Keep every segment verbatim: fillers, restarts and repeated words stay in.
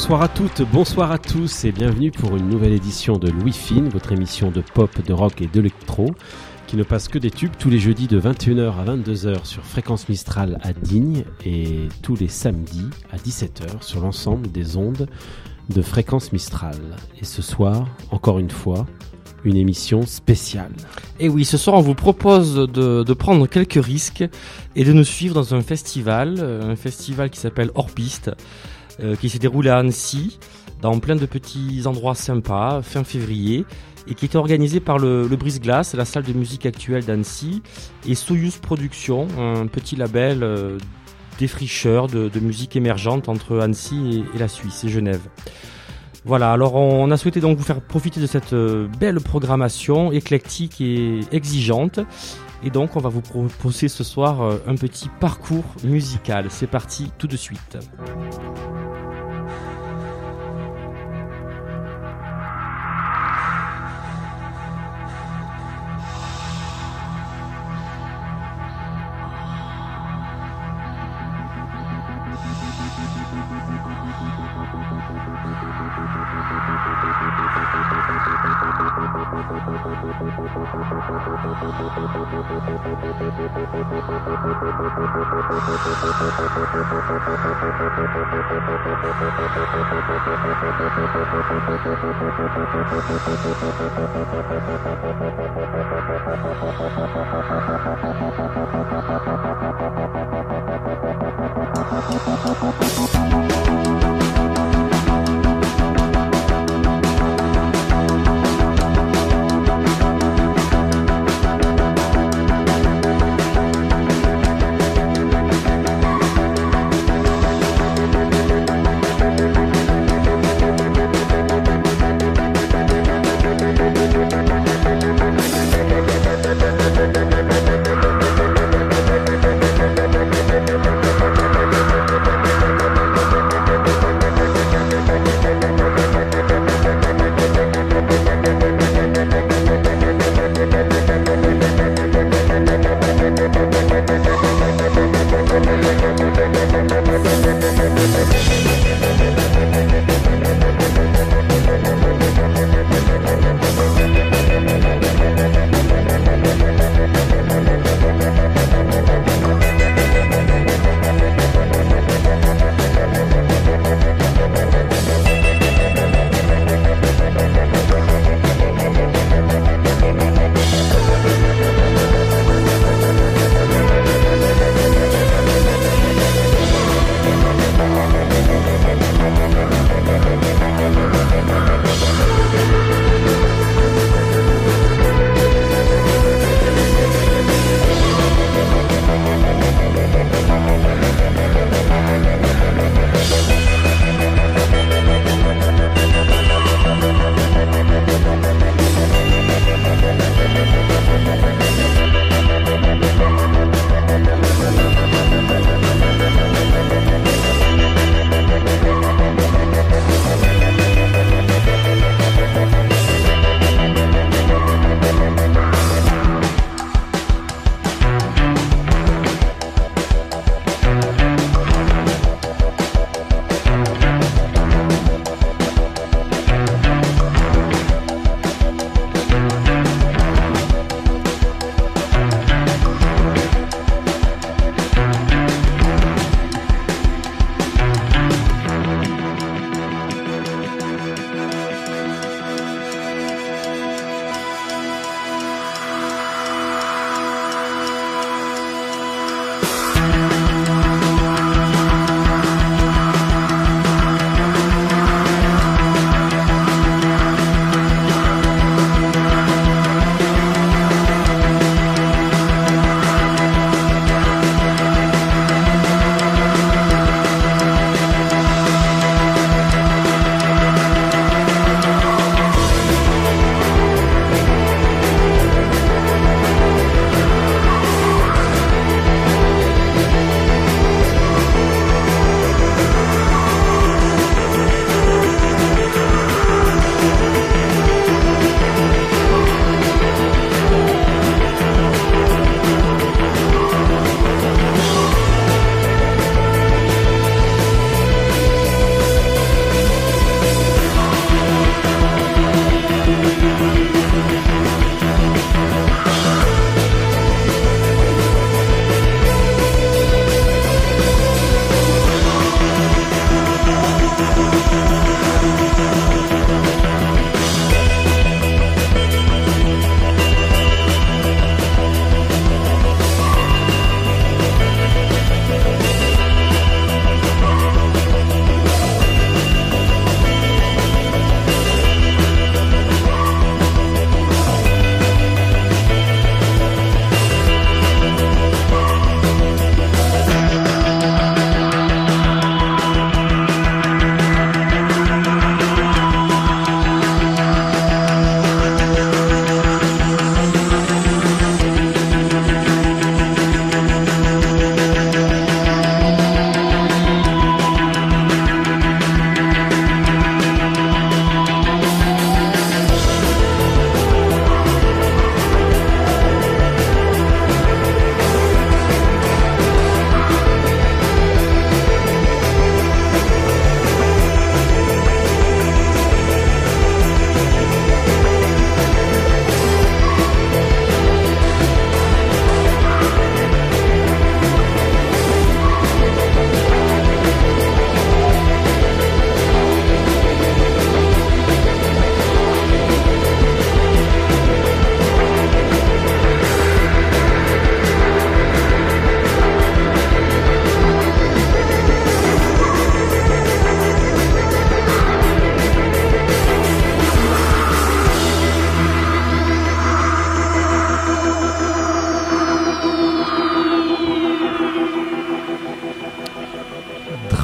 Bonsoir à toutes, bonsoir à tous et bienvenue pour une nouvelle édition de Louis Fine, votre émission de pop, de rock et d'électro qui ne passe que des tubes tous les jeudis de vingt et une heures à vingt-deux heures sur Fréquence Mistral à Digne et tous les samedis à dix-sept heures sur l'ensemble des ondes de Fréquence Mistral. Et ce soir, encore une fois, une émission spéciale. Et oui, ce soir on vous propose de, de prendre quelques risques et de nous suivre dans un festival, un festival qui s'appelle Hors Piste, euh, qui s'est déroulé à Annecy, dans plein de petits endroits sympas, fin février, et qui était organisé par le, le Brise-Glace, la salle de musique actuelle d'Annecy, et Soyouz Productions, un petit label euh, défricheur de, de musique émergente entre Annecy et, et la Suisse et Genève. Voilà, alors on a souhaité donc vous faire profiter de cette belle programmation éclectique et exigeante. Et donc on va vous proposer ce soir un petit parcours musical. C'est parti tout de suite.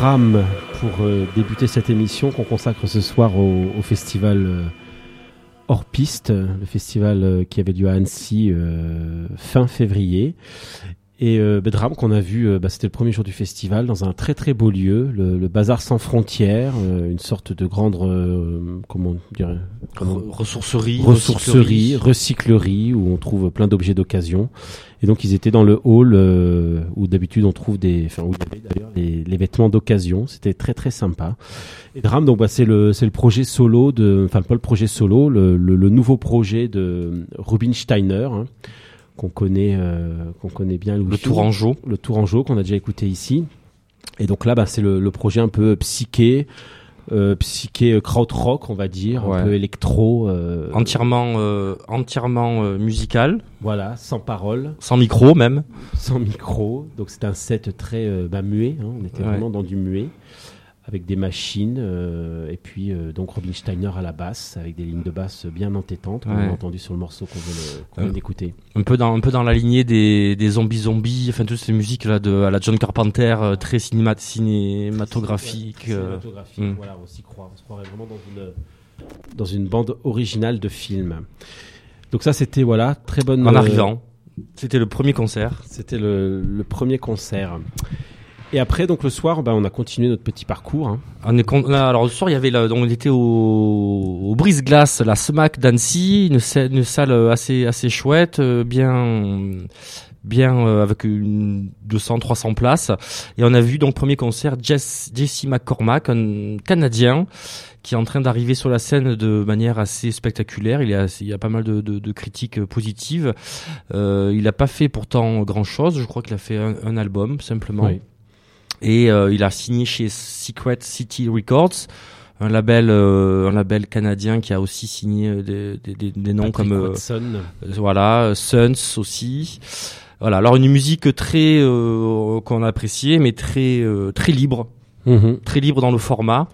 Dram pour euh, débuter cette émission qu'on consacre ce soir au, au festival euh, Hors Piste, le festival euh, qui avait lieu à Annecy euh, fin février. Et euh, bah, Dram qu'on a vu, euh, bah, c'était le premier jour du festival dans un très très beau lieu, le, le Bazar sans frontières, euh, une sorte de grande, euh, comment dire, comment... ressourcerie, ressourcerie, recyclerie où on trouve plein d'objets d'occasion. Et donc ils étaient dans le hall euh, où d'habitude on trouve des, enfin où il y avait d'ailleurs les, les vêtements d'occasion. C'était très très sympa. Et Dram, donc bah, c'est le c'est le projet solo de, enfin pas le projet solo, le, le, le nouveau projet de Rubinsteiner. Hein, qu'on connaît, euh, qu'on connaît bien. Le Tourangeau. Le Tourangeau, qu'on a déjà écouté ici. Et donc là, bah, c'est le, le projet un peu psyché, euh, psyché krautrock, on va dire, ouais. Un peu électro. Euh, entièrement euh, entièrement euh, musical. Voilà, sans parole. Sans micro même. Sans micro. Donc c'est un set très euh, bah, muet. Hein, on était ouais. vraiment dans du muet. Avec des machines, euh, et puis euh, donc Rubinsteiner à la basse, avec des lignes de basse bien entêtantes, comme ouais. on a entendu sur le morceau qu'on vient, qu'on vient euh, d'écouter. Un peu dans un peu dans la lignée des des zombies zombies, enfin toutes ces musiques là de à la John Carpenter, euh, très cinéma, cinématographique. Euh, cinématographique, euh, voilà, on s'y croit, on se croirait vraiment dans une dans une bande originale de film. Donc ça c'était voilà très bonne. En euh, arrivant, c'était le premier concert. C'était le le premier concert. Et après, donc le soir, bah, on a continué notre petit parcours. Hein. On est con... Alors le soir, il y avait, la... donc, on était au, au Brise-Glace, la SMAC d'Annecy, une, sa... une salle assez assez chouette, bien bien euh, avec une deux cents trois cents places. Et on a vu donc premier concert Jess... Jesse McCormack, un Canadien qui est en train d'arriver sur la scène de manière assez spectaculaire. Il y a, il y a pas mal de, de, de critiques positives. Euh, il n'a pas fait pourtant grand-chose. Je crois qu'il a fait un, un album simplement. Oui. Et euh, il a signé chez Secret City Records, un label, euh, un label canadien qui a aussi signé des, des, des, des noms Patrick comme Watson. Euh, voilà, Suns aussi. Voilà, alors une musique très euh, qu'on a appréciée, mais très euh, très libre, mm-hmm. très libre dans le format.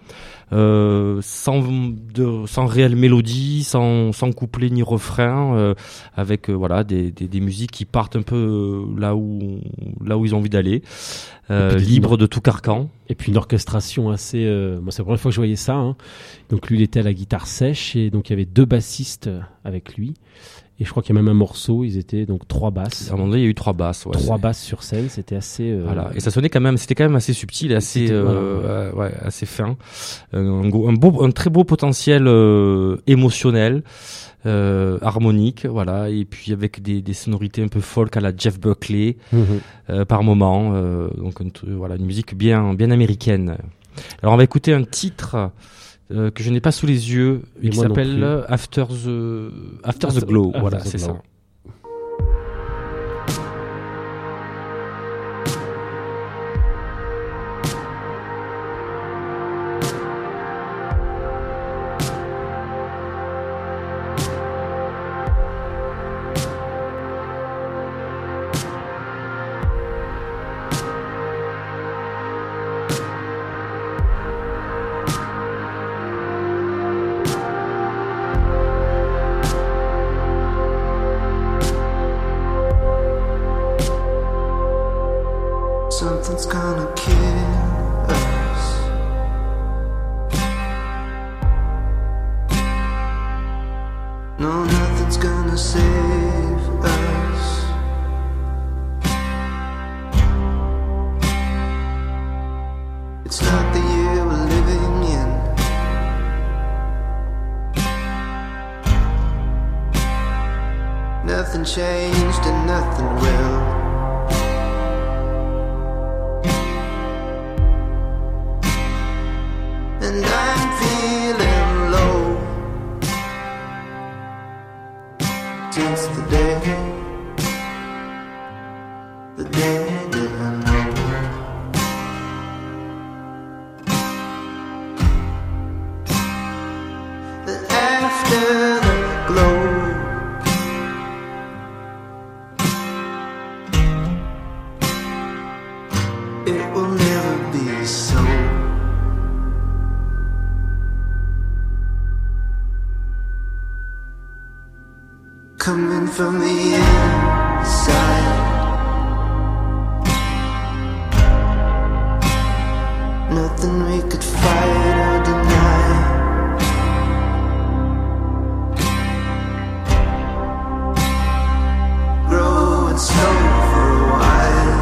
Euh, sans de, sans réelle mélodie, sans sans couplet ni refrain, euh, avec euh, voilà des, des des musiques qui partent un peu là où là où ils ont envie d'aller, euh, libre de tout carcan. Et puis une orchestration assez. Euh, moi, c'est la première fois que je voyais ça. Hein. Donc lui, il était à la guitare sèche et donc il y avait deux bassistes avec lui. Et je crois qu'il y a même un morceau, ils étaient donc trois basses. À un moment donné, il y a eu trois basses. Ouais, trois c'est... basses sur scène, c'était assez. Euh... Voilà. Et ça sonnait quand même, c'était quand même assez subtil et assez, euh, voilà, ouais. Euh, ouais, assez fin. Euh, un, go, un beau, un très beau potentiel euh, émotionnel, euh, harmonique, voilà. Et puis avec des, des sonorités un peu folk à la Jeff Buckley mm-hmm. euh, par moment. Euh, donc un, voilà, une musique bien, bien américaine. Alors on va écouter un titre. Euh, que je n'ai pas sous les yeux, et qui s'appelle After the After the Glow. After voilà, the c'est glow. Ça. Something's gonna kill us. No, nothing's gonna save us. It's not the year we're living in. Nothing changed and nothing will. And I'm feeling low since the day, the day that I know that after the glow it will never be so. Coming from the inside, nothing it's slow for a while.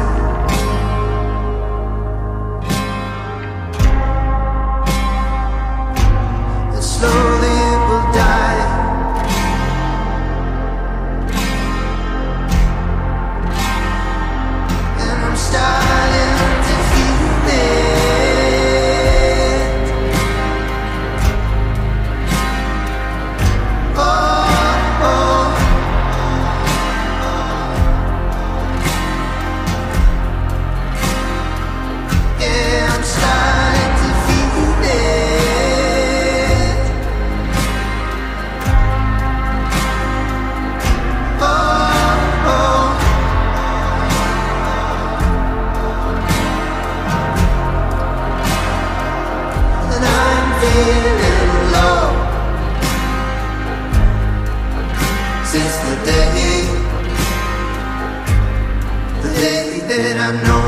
And slowly it will die. And I'm starting to feel it. Oh, oh. Yeah, I'm starting to feel it. Oh, oh. And I'm feeling low since the day, the day that I know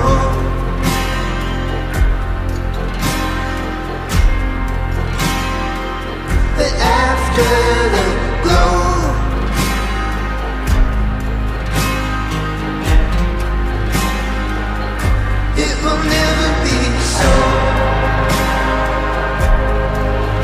that after the glow, it will never be so.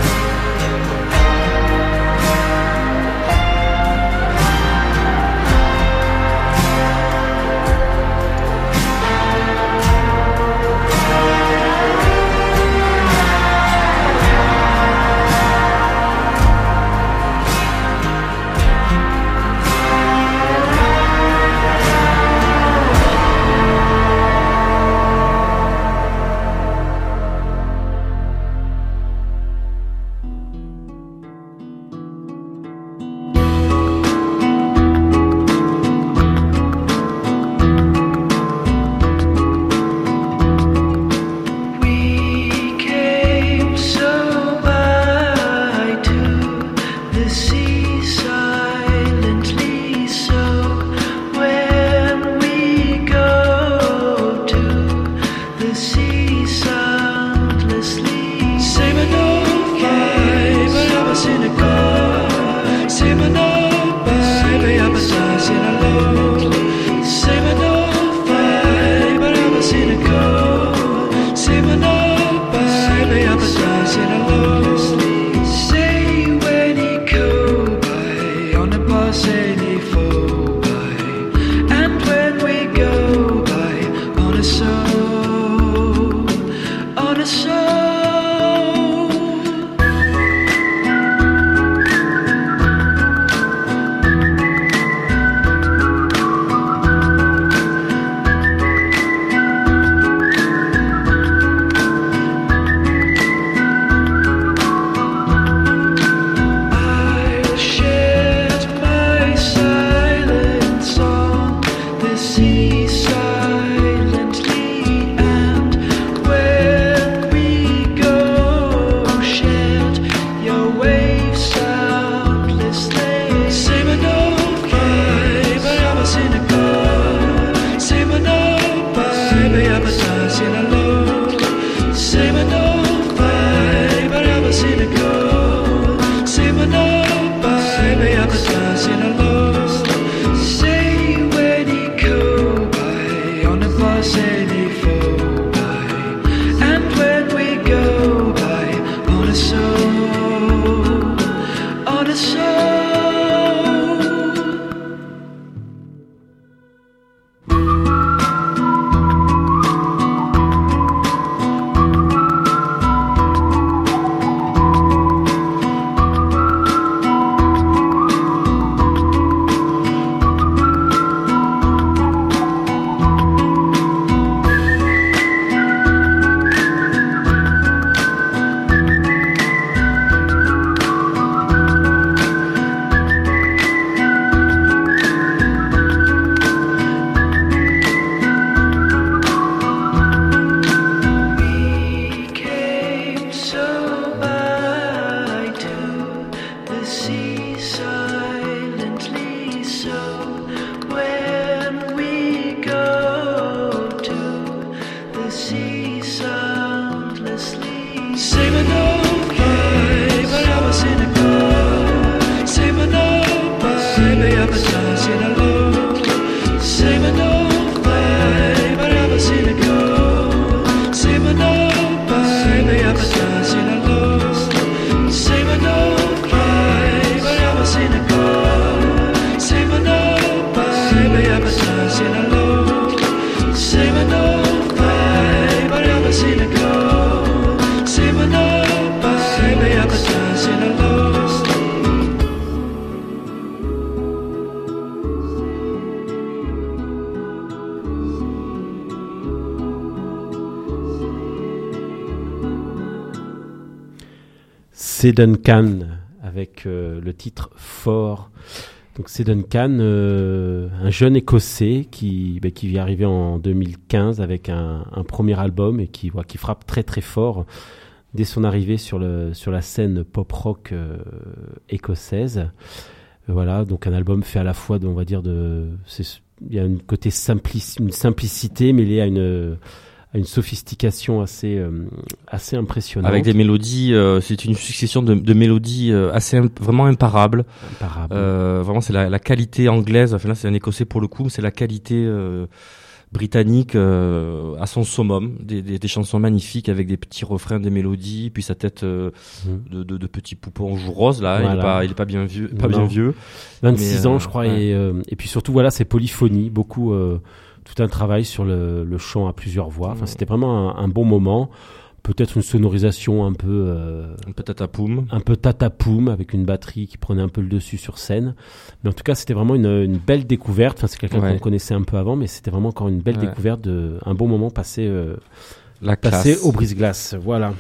C'est Duncan avec euh, le titre Fort. Donc c'est Duncan, euh, un jeune Écossais qui, bah, qui vient arriver en deux mille quinze avec un, un premier album et qui, ouais, qui frappe très très fort dès son arrivée sur, le, sur la scène pop-rock euh, écossaise. Euh, voilà, donc un album fait à la fois, de, on va dire, de, c'est, il y a un côté simplici, une simplicité mêlée à une... à une sophistication assez euh, assez impressionnante. Avec des mélodies, euh, c'est une succession de, de mélodies euh, assez imp- vraiment imparables. Imparable. Euh, vraiment, c'est la, la qualité anglaise. Enfin là, c'est un Écossais pour le coup, mais c'est la qualité euh, britannique euh, à son summum. Des, des, des chansons magnifiques avec des petits refrains, des mélodies, puis sa tête euh, mmh. de, de, de petit poupon joue rose là. Voilà. Il est pas, il est pas bien vieux, pas non. bien vieux. vingt-six mais, ans, euh, je crois, ouais. et euh, et puis surtout voilà, c'est polyphonie, beaucoup. Euh, tout un travail sur le, le chant à plusieurs voix. Enfin, c'était vraiment un, un bon moment. Peut-être une sonorisation un peu... Euh, un peu tatapoum. Un peu tatapoum, avec une batterie qui prenait un peu le dessus sur scène. Mais en tout cas, c'était vraiment une, une belle découverte. Enfin, c'est quelqu'un ouais. qu'on connaissait un peu avant, mais c'était vraiment encore une belle ouais. découverte, de, un bon moment passé, euh, La passé au brise-glace. Voilà.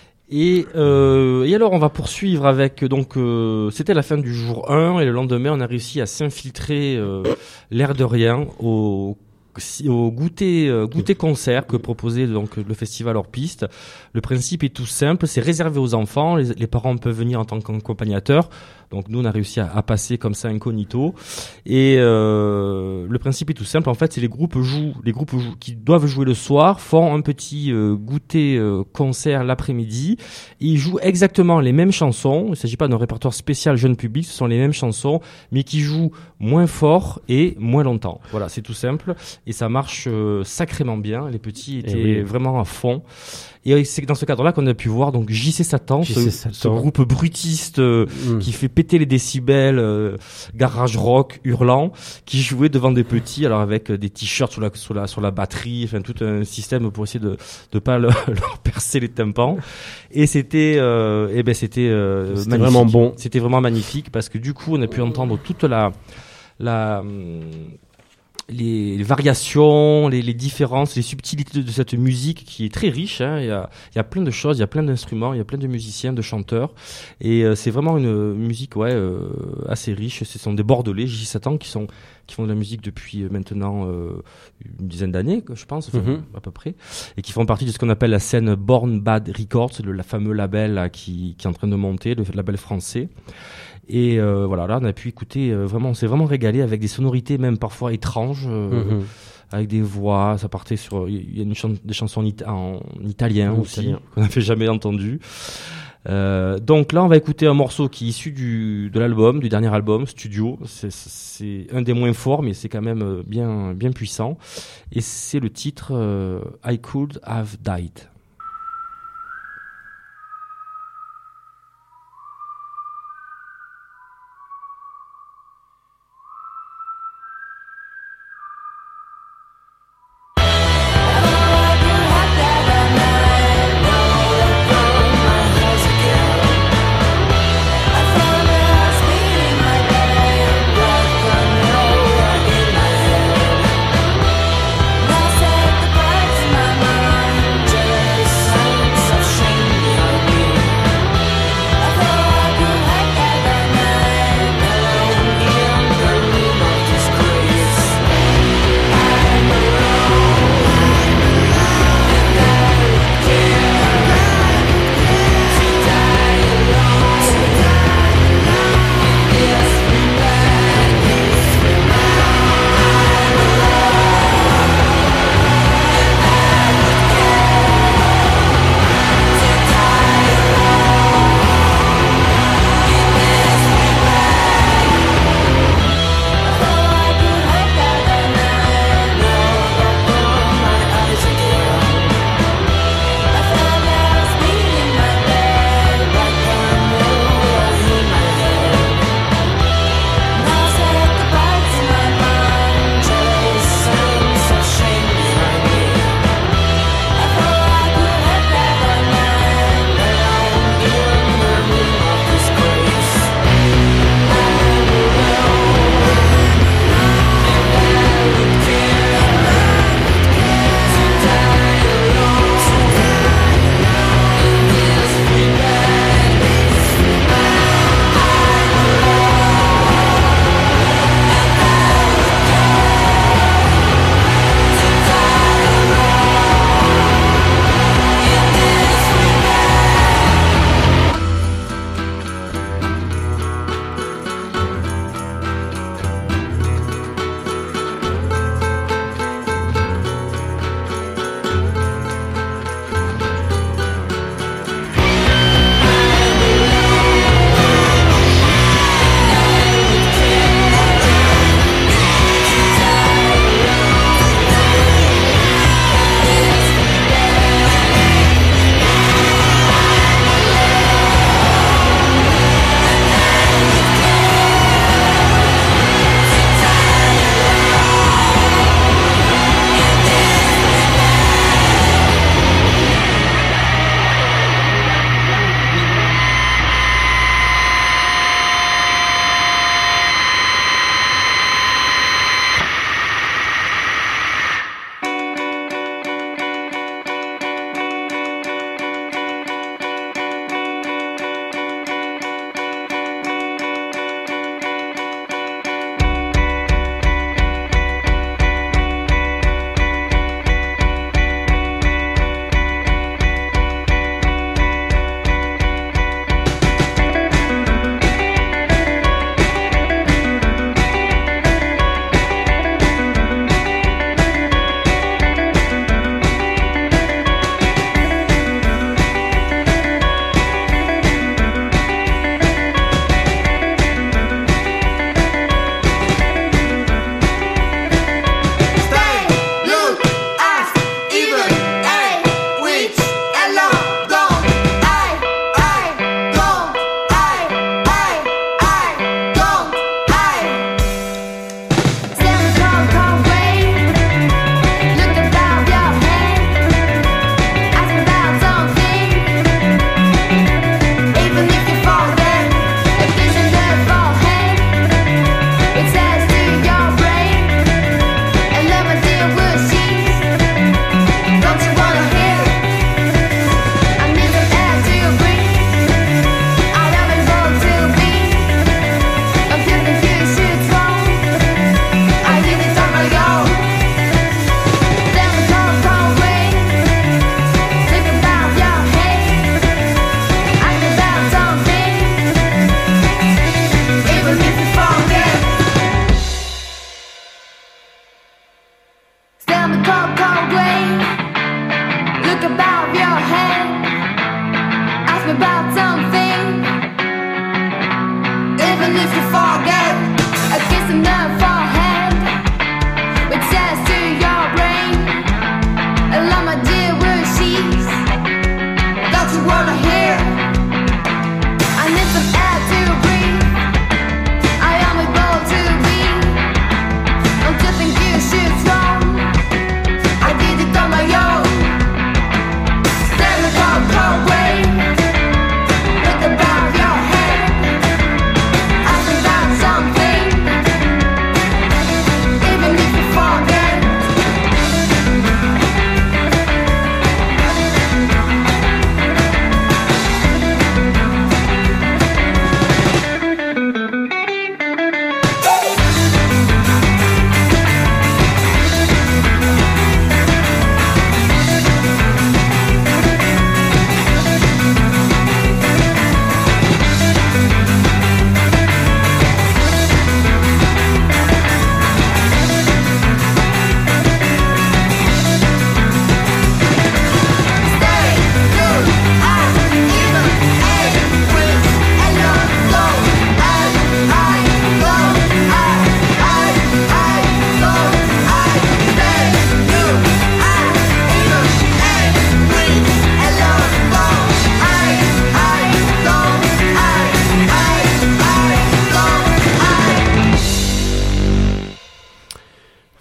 Et, euh, et alors on va poursuivre avec donc euh, c'était la fin du jour un et le lendemain on a réussi à s'infiltrer euh, l'air de rien au au goûter euh, goûter concert que proposait donc le festival hors piste. Le principe est tout simple, c'est réservé aux enfants, les, les parents peuvent venir en tant qu'accompagnateurs. Donc nous on a réussi à, à passer comme ça incognito et euh, le principe est tout simple, en fait c'est les groupes jouent les groupes jouent, qui doivent jouer le soir font un petit euh, goûter euh, concert l'après-midi et ils jouent exactement les mêmes chansons. Il ne s'agit pas d'un répertoire spécial jeune public, ce sont les mêmes chansons mais qui jouent moins fort et moins longtemps. Voilà, c'est tout simple et ça marche euh, sacrément bien. Les petits étaient oui. vraiment à fond. Et c'est dans ce cadre-là qu'on a pu voir donc J C Satan, J C ce, Satan. ce groupe brutiste euh, mm. qui fait péter les décibels, euh, garage rock, hurlant, qui jouait devant des petits, alors avec des t-shirts sur la sur la sur la batterie, enfin tout un système pour essayer de de pas leur, leur percer les tympans. Et c'était, euh, eh ben c'était, euh, c'était vraiment bon. C'était vraiment magnifique parce que du coup on a pu entendre toute la la Les, les variations, les, les différences, les subtilités de, de cette musique qui est très riche. Hein. Il y a, il y a plein de choses, il y a plein d'instruments, il y a plein de musiciens, de chanteurs, et euh, c'est vraiment une musique ouais euh, assez riche. Ce sont des Bordelais, J Satan, qui sont qui font de la musique depuis maintenant euh, une dizaine d'années, je pense, enfin, mm-hmm. à peu près, et qui font partie de ce qu'on appelle la scène Born Bad Records, le la fameux label là, qui qui est en train de monter, le label français. Et euh, voilà, là on a pu écouter euh, vraiment, on s'est vraiment régalé avec des sonorités même parfois étranges, euh, mm-hmm. avec des voix. Ça partait sur, il y a une chan- des chansons en, ita- en italien en aussi italien. Qu'on n'avait jamais entendu. Euh, donc là on va écouter un morceau qui est issu du de l'album, du dernier album Studio. C'est, c'est un des moins forts, mais c'est quand même bien bien puissant. Et c'est le titre euh, I Could Have Died. Said the parts of my mind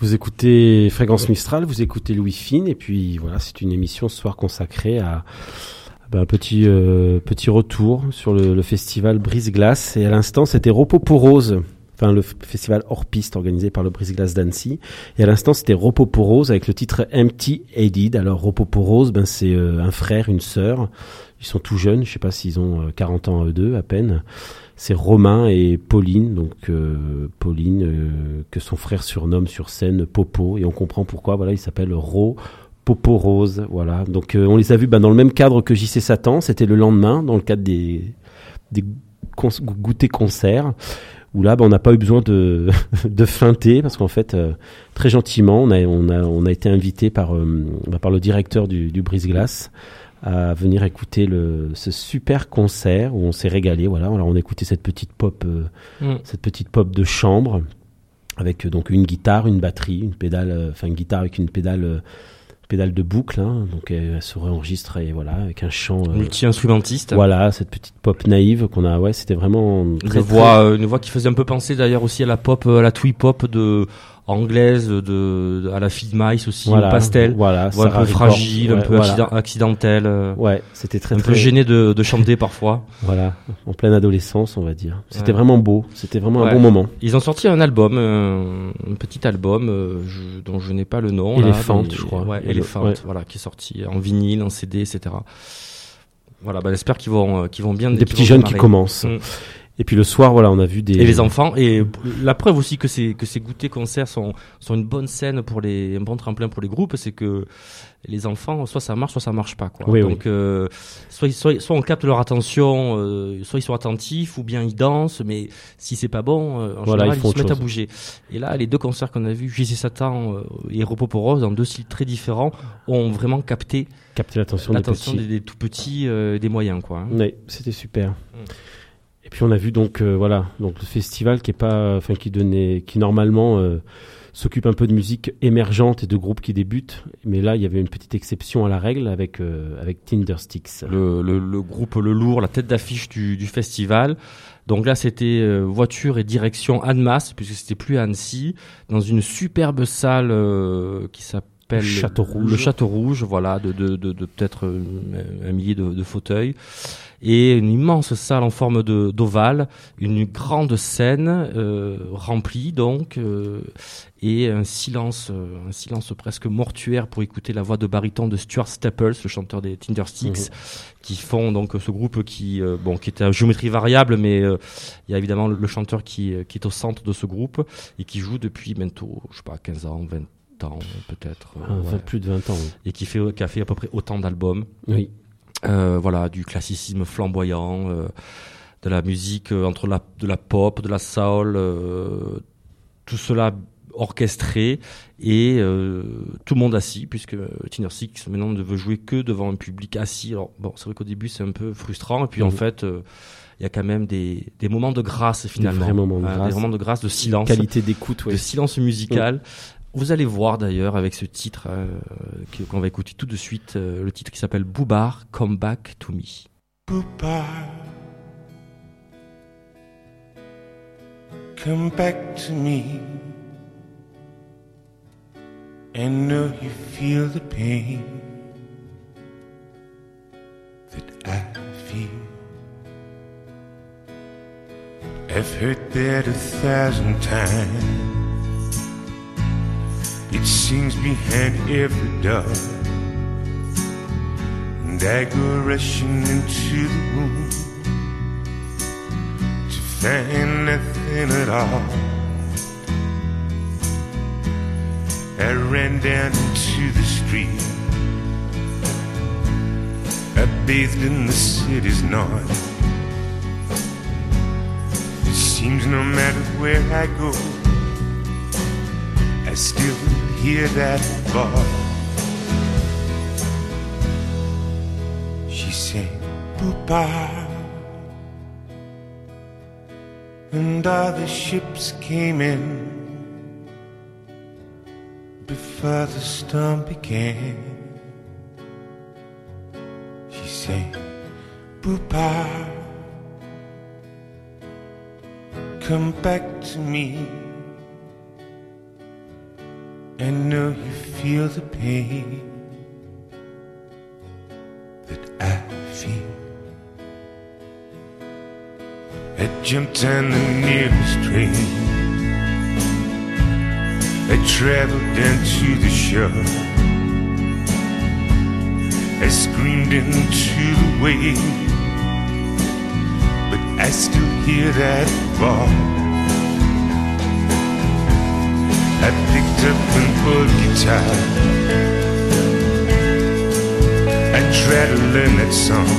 Vous écoutez Fréquence Mistral, vous écoutez Louis Fine, et puis voilà, c'est une émission ce soir consacrée à ben, un petit, euh, petit retour sur le, le festival Brise-Glace. Et à l'instant, c'était Ropoporose, enfin le f- festival hors piste organisé par le Brise-Glace d'Annecy. Et à l'instant, c'était Ropoporose avec le titre Empty Headed. Alors Ropoporose, ben, c'est euh, un frère, une sœur. Ils sont tout jeunes, je sais pas s'ils ont euh, quarante ans eux deux à peine. C'est Romain et Pauline, donc euh, Pauline euh, que son frère surnomme sur scène Popo, et on comprend pourquoi. Voilà, il s'appelle Ro Popo Rose. Voilà, donc euh, on les a vus bah, dans le même cadre que J C Satan. C'était le lendemain, dans le cadre des des cons- goûters concerts, où là, bah, on n'a pas eu besoin de de feinter parce qu'en fait, euh, très gentiment, on a on a on a été invité par euh, bah, par le directeur du, du Brise-Glace à venir écouter le, ce super concert où on s'est régalé. Voilà, alors on a écouté cette petite pop, euh, mm. cette petite pop de chambre avec euh, donc une guitare, une batterie, une pédale, euh, enfin une guitare avec une pédale, euh, pédale de boucle. Hein, donc elle, elle se réenregistre et voilà avec un chant euh, multi-instrumentiste. Voilà, cette petite pop naïve qu'on a. Ouais, c'était vraiment très, une voix, très... Euh, une voix qui faisait un peu penser d'ailleurs aussi à la pop, à la twee pop de anglaise de, de à la fille de maïs aussi, voilà, au pastel, voilà, un peu fragile, ouais, un peu voilà. accident, accidentelle, euh, ouais, c'était très un très peu gêné de, de chanter parfois. Voilà, en pleine adolescence, on va dire. C'était ouais. vraiment beau, c'était vraiment ouais. un bon moment. Ils ont sorti un album, euh, un petit album euh, je, dont je n'ai pas le nom. Elephant, là, je crois. Ouais, Elephant, ouais. Voilà, qui est sorti en vinyle, en C D, et cetera. Voilà, bah, j'espère qu'ils vont, euh, qu'ils vont bien. Des petits jeunes qui commencent. Mmh. Et puis le soir, voilà, on a vu des... Et les enfants, et la preuve aussi que ces, que ces goûters concerts sont, sont une bonne scène pour les, un bon tremplin pour les groupes, c'est que les enfants, soit ça marche, soit ça marche pas, quoi. Oui, Donc, oui. Euh, soit, soit, soit on capte leur attention, euh, soit ils sont attentifs, ou bien ils dansent, mais si c'est pas bon, euh, en voilà, général, ils, ils se mettent chose. à bouger. Et là, les deux concerts qu'on a vus, J C Satan euh, et Ropoporose, dans deux styles très différents, ont vraiment capté, capté l'attention, l'attention des, des, des tout petits, euh, des moyens, quoi. Hein. Oui, c'était super. Mm. Et puis on a vu donc euh, voilà, donc le festival qui est pas, enfin qui donnait, qui normalement euh, s'occupe un peu de musique émergente et de groupes qui débutent, mais là il y avait une petite exception à la règle avec euh, avec Tindersticks. Le, le, le groupe Le Lourd, la tête d'affiche du, du festival. Donc là c'était euh, voiture et direction Annemasse, puisque c'était plus à Annecy, dans une superbe salle euh, qui s'appelle Le Château Rouge. Le Château Rouge, voilà, de, de, de, de peut-être un millier de, de fauteuils. Et une immense salle en forme de, d'ovale, une grande scène euh, remplie donc, euh, et un silence, euh, un silence presque mortuaire pour écouter la voix de baryton de Stuart Staples, le chanteur des Tindersticks, mmh. qui font donc ce groupe qui, euh, bon, qui est à géométrie variable, mais il euh, y a évidemment le, le chanteur qui, qui est au centre de ce groupe et qui joue depuis bientôt, je sais pas, quinze ans, vingt ans peut-être, ah, euh, ouais. plus de vingt ans, oui. Et qui fait, qui a fait à peu près autant d'albums. Oui. Euh, voilà, du classicisme flamboyant, euh, de la musique euh, entre la, de la pop, de la soul, euh, tout cela orchestré et euh, tout le monde assis, puisque Tindersticks maintenant ne veut jouer que devant un public assis. Alors bon, c'est vrai qu'au début c'est un peu frustrant, et puis mmh. en fait il euh, y a quand même des, des moments de grâce finalement, des vrais moments de euh, grâce, des moments de grâce, de silence, qualité d'écoute, ouais. de silence musical. Mmh. Vous allez voir d'ailleurs avec ce titre euh, qu'on va écouter tout de suite, euh, le titre qui s'appelle Boobar, Come Back to Me. Boobar, come back to me. I know you feel the pain that I feel. I've heard that a thousand times. It sings behind every door, and I go rushing into the room to find nothing at all. I ran down into the street, I bathed in the city's noise. It seems no matter where I go, I still hear that voice. She sang, Boobar, and all the ships came in before the storm began. She sang, Boobar, come back to me. and know you feel the pain that I feel. I jumped on the nearest train. I traveled down to the shore. I screamed into the wave, but I still hear that bar. I picked up an old guitar. I tried to learn that song.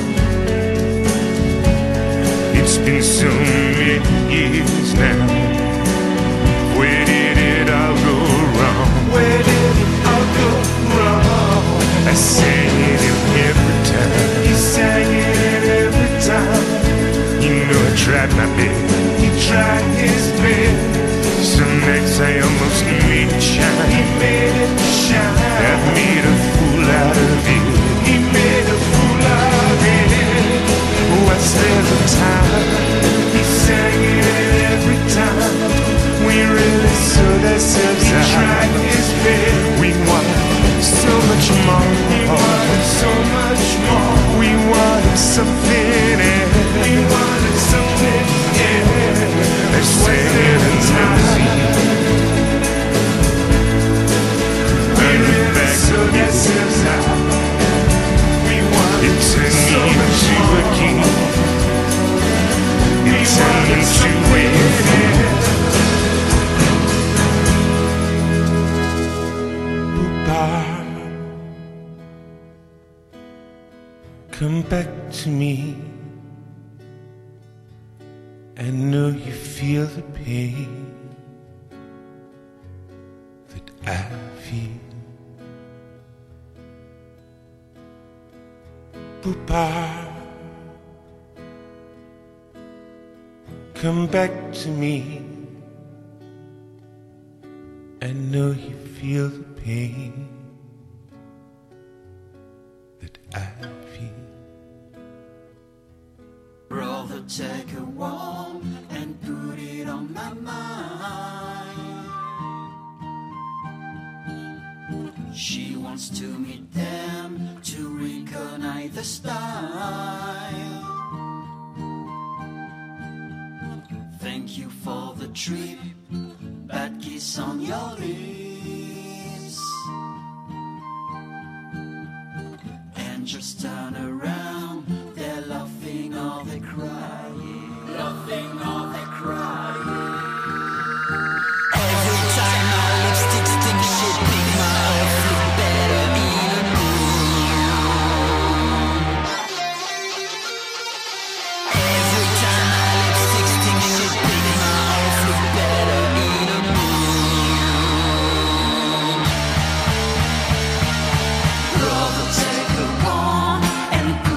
It's been so many years now. Where did it all go wrong? Where did it all go wrong? I sang it every time. He sang it every time. You know I tried my best. He tried his best. Some nights I almost made it shine. He made it shine. I made a fool out of it. He made a fool out of it. Was there a time he sang it every time? We really sold ourselves out. He tried his best. We wanted so much more. We wanted so much more. We wanted something else. We wanted something else. I sang it in time. We really sold ourselves out. We wanted so much more. A king. We wanted something else. Come back to me. I know you feel the pain that I feel. Poopa, come back to me. I know you feel the pain that I feel. Brother, take a walk and put it on my mind. She wants to meet them to recognize the style. Thank you for the trip, bad kiss on your lips. And just turn around, they're laughing or they're crying. Laughing or they're crying. Every time my lipstick stinks, shit make my heart look better in a mood. Every time my lipstick stinks, shit make my heart look better in a mood. Brother, take a one and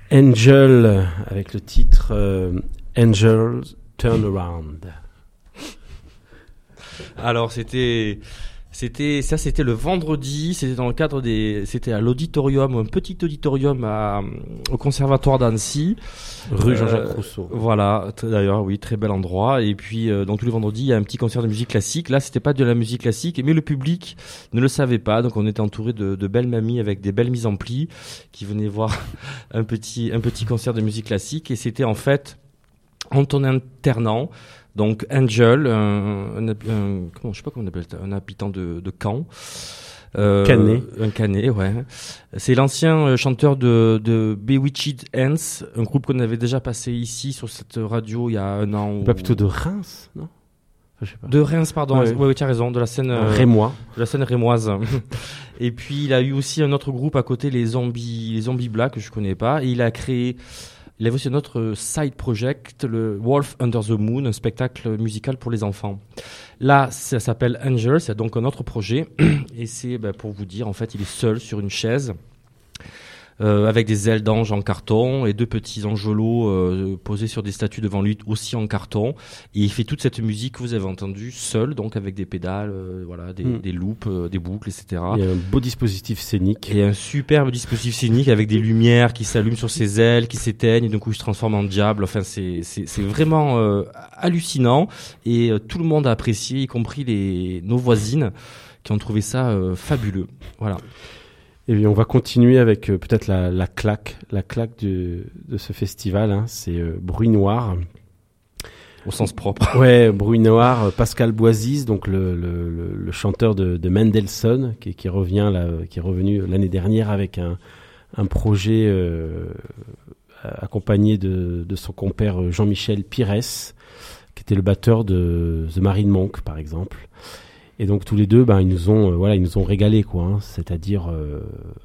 Angel, avec le titre euh, Angel Turnaround. Alors c'était, c'était, ça c'était le vendredi, c'était dans le cadre des, c'était à l'auditorium, un petit auditorium à, au conservatoire d'Annecy. Rue Jean-Jacques Euh, Rousseau. Voilà, t- d'ailleurs, oui, très bel endroit. Et puis, euh, donc tous les vendredis, il y a un petit concert de musique classique. Là, c'était pas de la musique classique, mais le public ne le savait pas. Donc, on était entouré de, de belles mamies avec des belles mises en pli qui venaient voir un petit, un petit concert de musique classique. Et c'était en fait en ton internant. Donc, Angel, un, un, un- comment, je sais pas comment on appelle ça, un habitant de, de Caen. Euh, Canet. Un Canet, ouais. C'est l'ancien euh, chanteur de, de Bewitched Ants, un groupe qu'on avait déjà passé ici sur cette radio il y a un an. Pas ou- plutôt de Reims, non? Enfin, je sais pas. De Reims, pardon. Ouais. Ouais, ouais, tu as raison, de la scène, euh, Rémois. de la scène rémoise. Et puis il a eu aussi un autre groupe à côté, les Zombies, les Zombies Black, que je connais pas. Et il a créé, il avait aussi un autre side project, le Wolf Under the Moon, un spectacle musical pour les enfants. Là, ça s'appelle Angel, c'est donc un autre projet. Et c'est, ben, pour vous dire, en fait, il est seul sur une chaise, euh, avec des ailes d'ange en carton et deux petits angelots euh, posés sur des statues devant lui, aussi en carton. Et il fait toute cette musique que vous avez entendue seul, donc avec des pédales, euh, voilà, des, Mm. des loops, euh, des boucles, et cetera. Il y a un beau dispositif scénique. Et un superbe dispositif scénique avec des lumières qui s'allument sur ses ailes, qui s'éteignent, et d'un coup il se transforme en diable. Enfin, c'est, c'est, c'est vraiment euh, hallucinant. Et euh, tout le monde a apprécié, y compris les, nos voisines, qui ont trouvé ça euh, fabuleux. Voilà. Et bien, on va continuer avec euh, peut-être la, la claque, la claque de, de ce festival. Hein. C'est euh, Bruit Noir. Au sens propre. Ouais, Bruit Noir. euh, Pascal Boisise, donc le, le, le, le chanteur de, de Mendelssohn, qui, qui revient là, qui est revenu l'année dernière avec un, un projet euh, accompagné de, de son compère Jean-Michel Pires, qui était le batteur de The Marine Monk, par exemple. Et donc tous les deux, ben ils nous ont, euh, voilà, ils nous ont régalé, quoi. Hein. C'est-à-dire euh,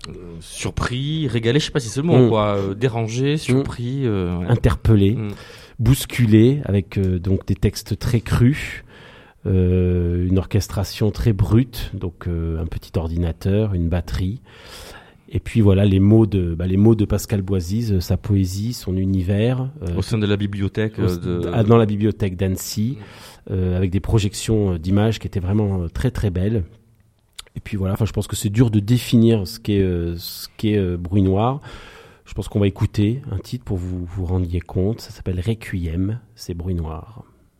Surpris, régalé, je sais pas si c'est le mot, Mm. quoi. Euh, dérangé, surpris. Euh, ouais. interpellés, Mm. bousculés, avec euh, donc des textes très crus, euh, une orchestration très brute, donc euh, un petit ordinateur, une batterie. Et puis voilà les mots de, bah, les mots de Pascal Boisise, euh, sa poésie, son univers. euh, Au sein de la bibliothèque euh, de... à- dans la bibliothèque d'Annecy, euh, avec des projections euh, d'images qui étaient vraiment euh, très très belles. Et puis voilà, enfin je pense que c'est dur de définir ce qu'est euh, ce qu'est euh, Bruit Noir. Je pense qu'on va écouter un titre pour vous vous rendiez compte. Ça s'appelle Requiem, c'est Bruit Noir.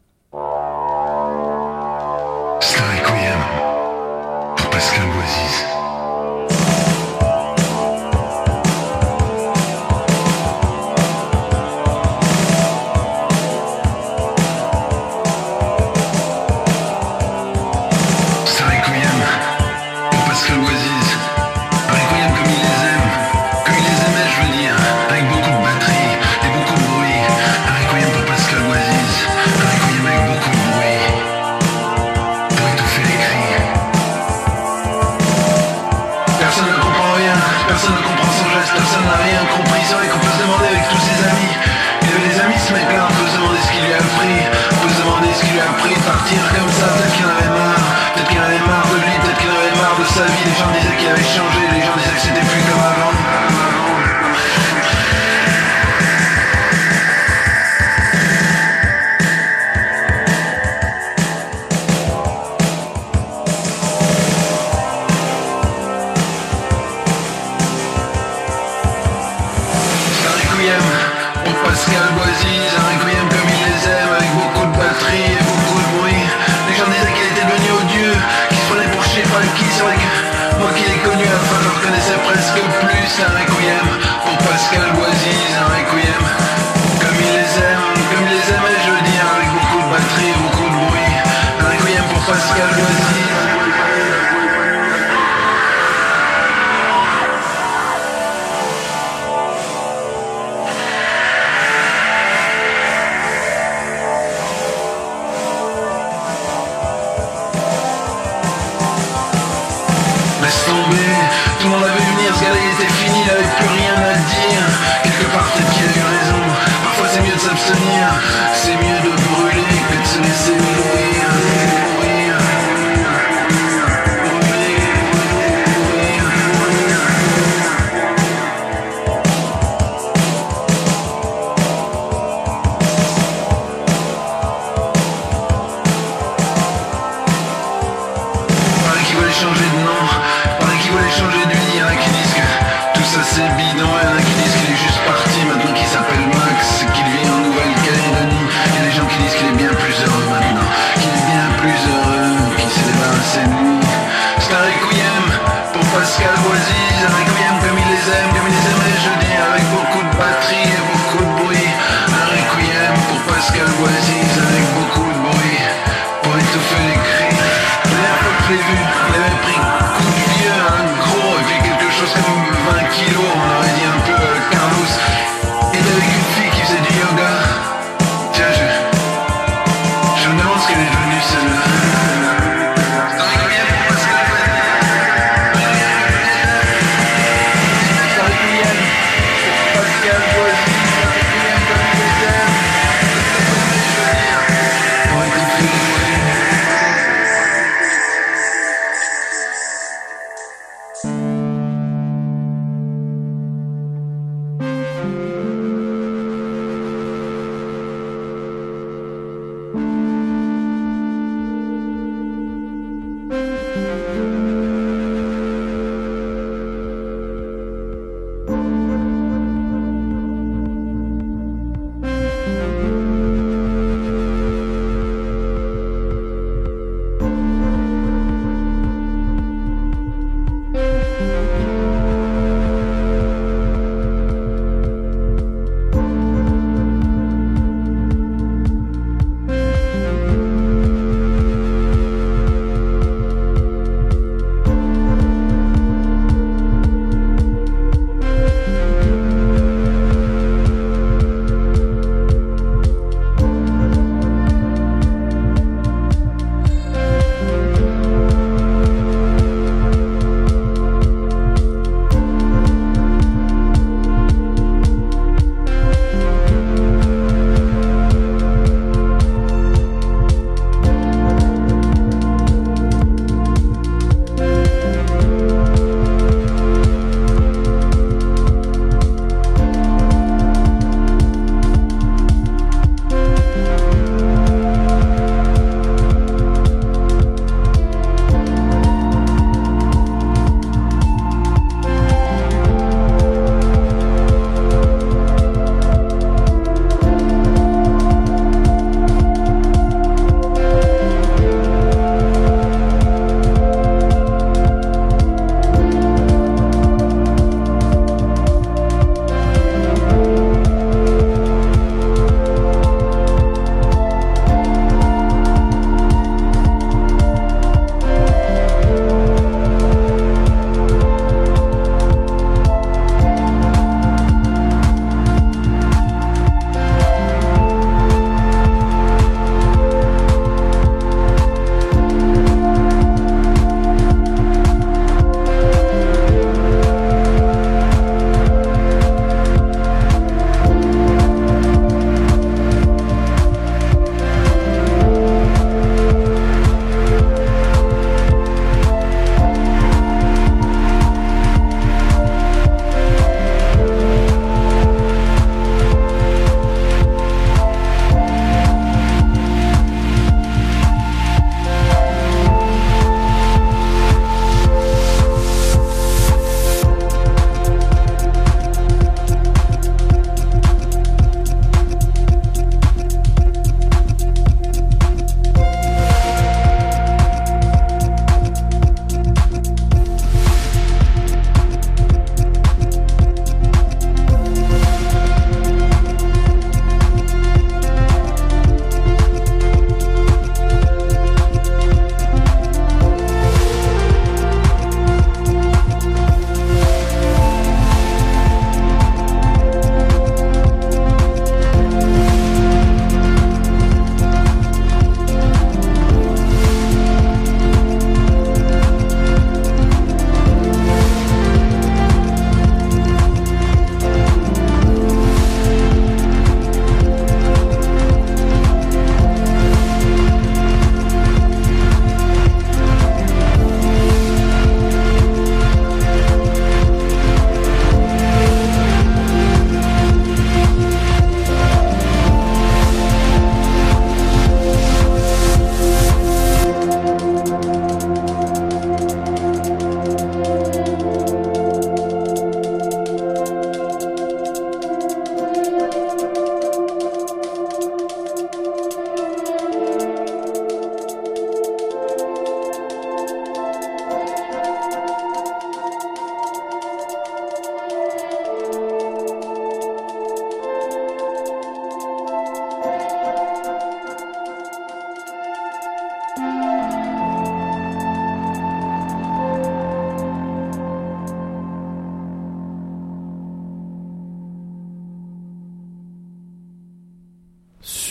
C'est un requiem pour Pascal Boisise. C'est un requiem pour Pascal Boisise. Un requiem comme il les aime, comme il les aimait, je veux dire, avec beaucoup de batterie et beaucoup de bruit. Un requiem pour Pascal Boisise. Un requiem avec beaucoup de bruit. Pour étouffer les cris. Personne ne comprend rien, personne ne comprend son geste, personne n'a rien compris. C'est vrai qu'on peut se demander avec tous ses amis. Il avait des amis ce mec-là, on peut se demander ce qu'il lui a appris. On peut se demander ce qu'il lui a appris de partir comme ça. Peut-être qu'il en avait marre, peut-être qu'il en avait marre de lui, peut-être qu'il en avait marre de sa vie. Les gens disaient qu'il avait changé, les gens disaient que c'était plus comme avant. C'est un requiem pour Pascal Boisise, un requiem comme il les aime, avec beaucoup de batterie et beaucoup de bruit. Les gens disaient qu'il était devenu odieux, qu'il se prenait pour je sais pas qui. C'est vrai que moi qui l'ai connu à la fin, je le reconnaissais presque plus. C'est un requiem pour Pascal Boisise, un requiem comme il les aime, comme il les aimait, je veux dire, avec beaucoup de batterie et beaucoup de bruit. Un requiem pour Pascal Boisise. Laisse tomber, tout le monde avait vu venir, ce gars-là il était fini, il avait plus rien à dire. Quelque part peut-être qu'il a eu raison, assez bidon. Il y en a qui disent qu'il est juste parti maintenant, qu'il s'appelle Max, qu'il vit en Nouvelle-Calédonie. Il y a des gens qui disent qu'il est bien plus heureux maintenant, qu'il est bien plus heureux, qu'il s'est débarrassé de lui. C'est un requiem pour Pascal Boisise, un requiem comme il les aime, comme il les aimait, je dis, avec beaucoup de batterie et beaucoup de bruit. Un requiem pour Pascal Boisise, avec beaucoup de bruit, pour étouffer les cris. La dernière fois que je l'ai vu, il avait pris coup de vieux, un gros, et puis quelque chose comme vingt kilos, on aurait dit un peu euh,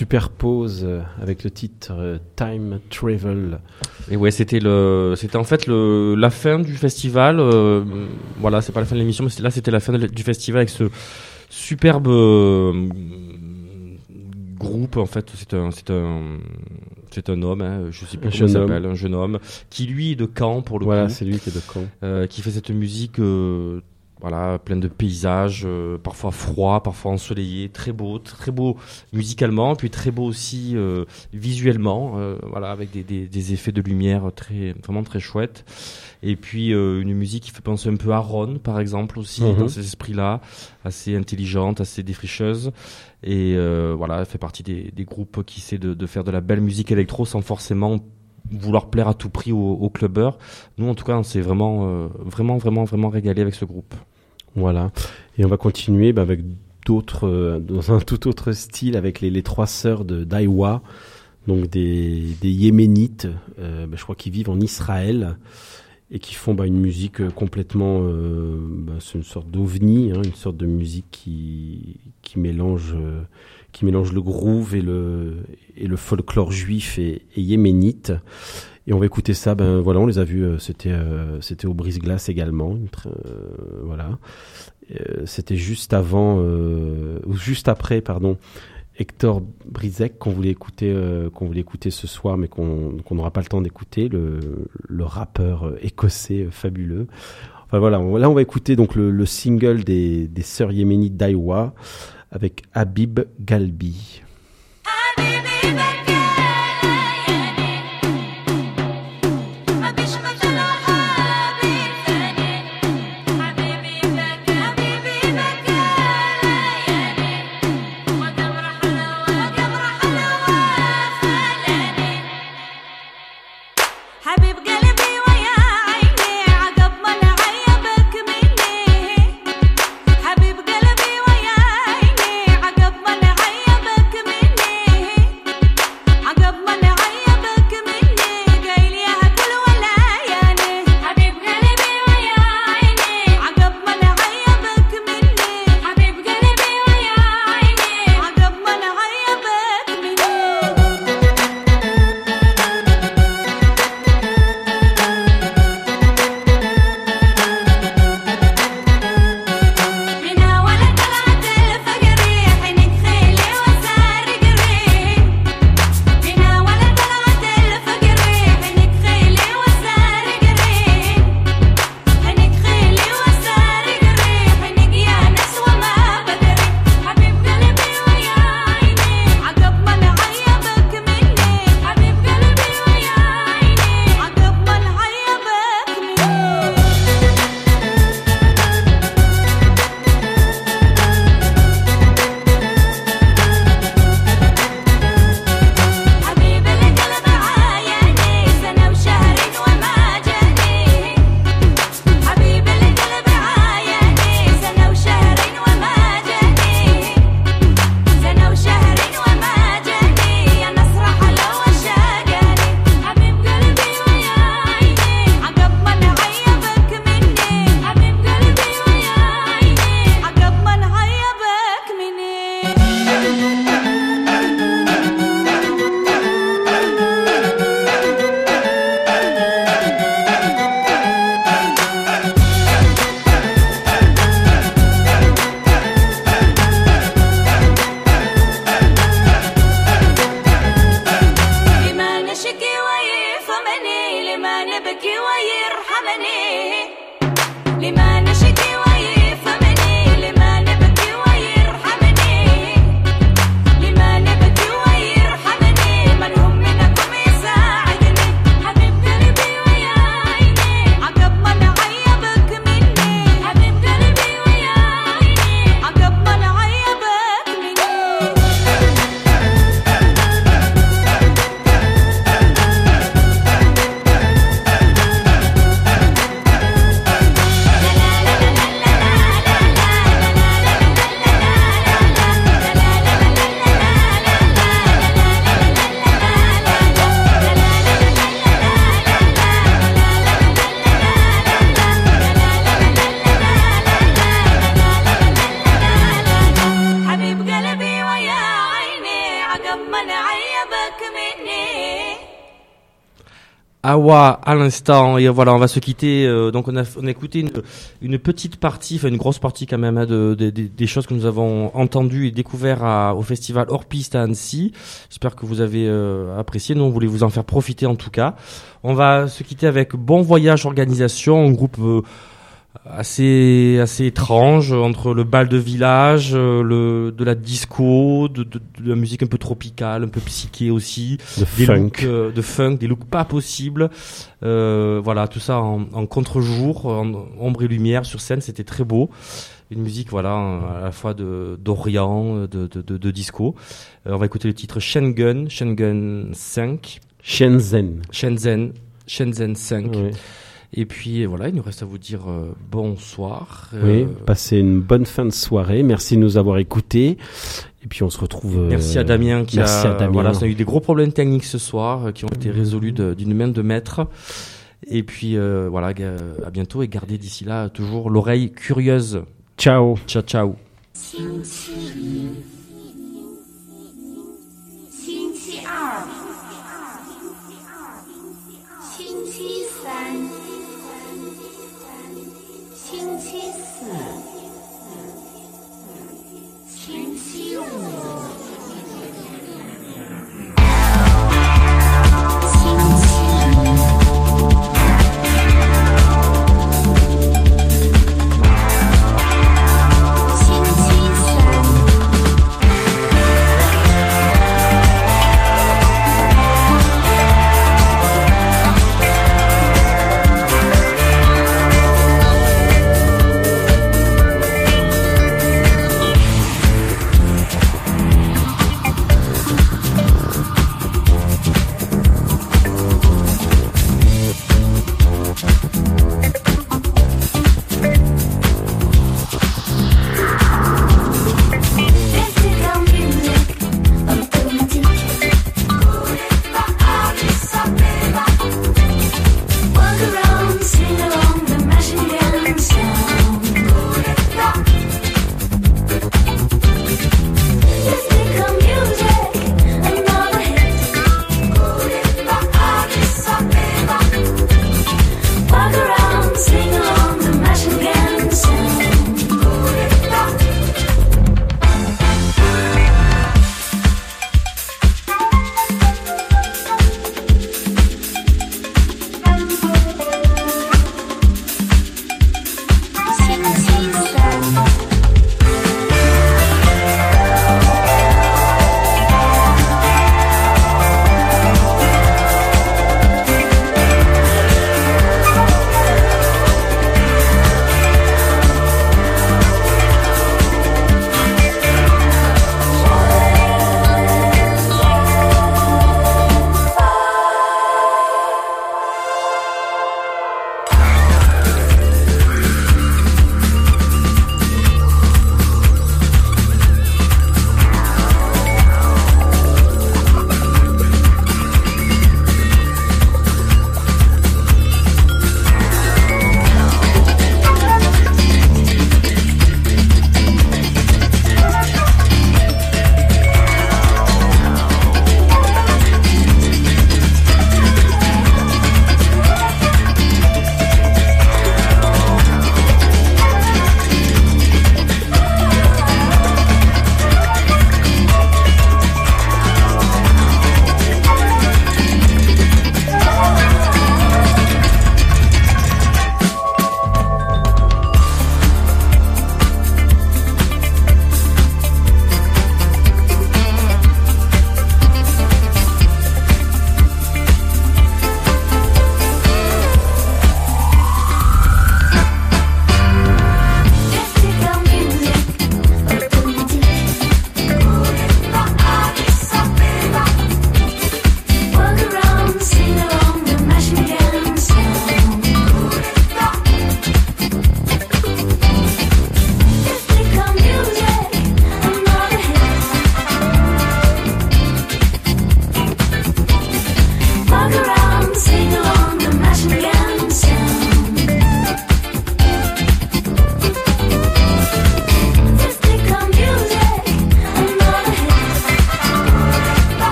superpose euh, avec le titre euh, Time Travel. Et ouais, c'était le, c'était en fait le, la fin du festival. Euh, voilà, c'est pas la fin de l'émission, mais c'est- là c'était la fin de- du festival avec ce superbe euh, groupe. En fait, c'est un, c'est un, c'est un homme. Hein, je sais plus Un comment il jeune s'appelle, un jeune homme qui lui est de Caen pour le Voilà, coup, c'est lui qui est de Caen. euh, qui fait cette musique. Euh, Voilà, plein de paysages, euh, parfois froids, parfois ensoleillés, très beau, très beau musicalement, puis très beau aussi euh, visuellement, euh, voilà, avec des, des, des effets de lumière très, vraiment très chouettes. Et puis euh, une musique qui fait penser un peu à Ron, par exemple, aussi, Mhm. dans cet esprit-là, assez intelligente, assez défricheuse. Et euh, voilà, elle fait partie des, des groupes qui essaient de, de faire de la belle musique électro sans forcément vouloir plaire à tout prix aux, aux clubbers. Nous, en tout cas, on s'est vraiment, euh, vraiment, vraiment, vraiment régalé avec ce groupe. Voilà. Et on va continuer bah, avec d'autres, euh, dans un tout autre style, avec les, les trois sœurs de Daiwa, donc des, des Yéménites, euh, bah, je crois qu'ils vivent en Israël et qui font bah, une musique euh, complètement, euh, bah, c'est une sorte d'ovni, hein, une sorte de musique qui, qui mélange, euh, qui mélange le groove et le, et le folklore juif et, et yéménite. Et on va écouter ça, ben voilà, on les a vus, euh, c'était euh, c'était au Brise-Glace également, une tr- euh, voilà. Euh, c'était juste avant, euh, ou juste après, pardon, Hector Brizek qu'on voulait écouter, euh, qu'on voulait écouter ce soir, mais qu'on qu'on n'aura pas le temps d'écouter, le, le rappeur euh, écossais euh, fabuleux. Enfin voilà, on- là on va écouter donc le, le single des, des sœurs yéménites Daiwa avec Habib Galbi. حبيبي بكى ليالي ما بيش مثله حبيب ثاني حبيبي بكى حبيبي بكى ليالي وقم رحل وقم رحل وفلاني حبيب قلبي ويا عيني عقب ما نعيبك مني حبيب قلبي ويا عيني عقب ما نعيبك بك مني. Awa à l'instant, et voilà, on va se quitter. Euh, donc on a, on a écouté une, une petite partie, enfin une grosse partie quand même, hein, de, de, de- des choses que nous avons entendues et découvertes à, au festival Hors Piste à Annecy. J'espère que vous avez euh, apprécié. Nous, on voulait vous en faire profiter en tout cas. On va se quitter avec Bon Voyage Organisation, un groupe euh, assez assez étrange entre le bal de village, euh, le de la disco, de, de, de la musique un peu tropicale, un peu psyché aussi. De Des funk. looks euh, de funk, des looks pas possibles. Euh, voilà, tout ça en, en contre-jour, en ombre et lumière sur scène, c'était très beau. Une musique, voilà, à la fois de d'Orient, de, de, de, de disco. Euh, on va écouter le titre Schengen, Schengen cinq, Shenzhen. Shenzhen, Shenzhen cinq. Oui. Et puis voilà, il nous reste à vous dire euh, bonsoir. Oui, Euh, passez une bonne fin de soirée. Merci de nous avoir écoutés. Et puis on se retrouve. euh, Merci à Damien qui merci a, à Damien. voilà, ça a eu des gros problèmes techniques ce soir euh, qui ont été résolus de- d'une main de maître. Et puis euh, voilà, ga- à bientôt et gardez d'ici là toujours l'oreille curieuse. Ciao. Ciao ciao. Sincerely.